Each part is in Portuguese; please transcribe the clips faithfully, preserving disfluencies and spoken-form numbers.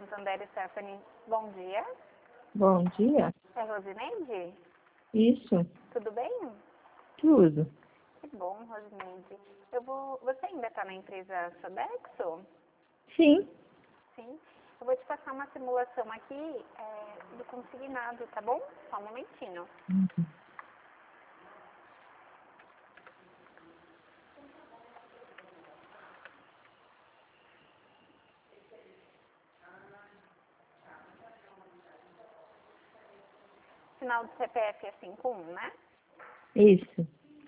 Santander, Stephanie. Bom dia. Bom dia. É Rosineide? Isso, Tudo bem? tudo. Que bom, Rosineide. Eu vou... Você ainda está na empresa Sodexo? Sim. Sim. Eu vou te passar uma simulação aqui é, do consignado, tá bom? Só um momentinho. Uhum. Final do C P F é cinco um, né? Isso.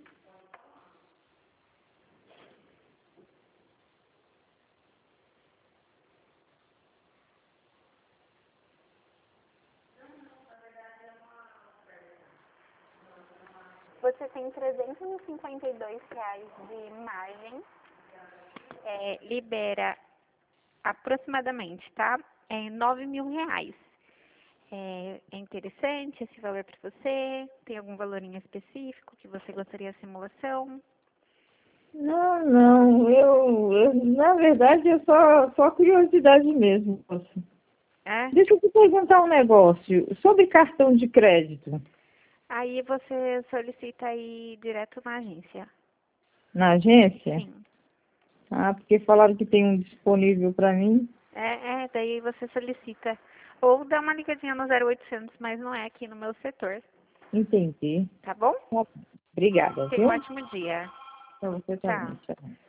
Você tem trezentos e cinquenta e dois reais de margem. É, libera aproximadamente, tá? É nove mil reais. É, é interessante esse valor para você? Tem algum valor em específico que você gostaria de simulação? Não, não, eu, eu na verdade é só, só curiosidade mesmo, moça. É? Deixa eu te perguntar um negócio, sobre cartão de crédito, Aí você solicita aí direto na agência. na agência? Sim. Ah, porque falaram que tem um disponível para mim. É, é, daí você solicita. Ou dá uma ligadinha no zero oitocentos, mas não é aqui no meu setor. Entendi. Tá bom? Tá bom. Obrigada, Tenha um viu? ótimo dia. Para você também. Tchau. Tchau.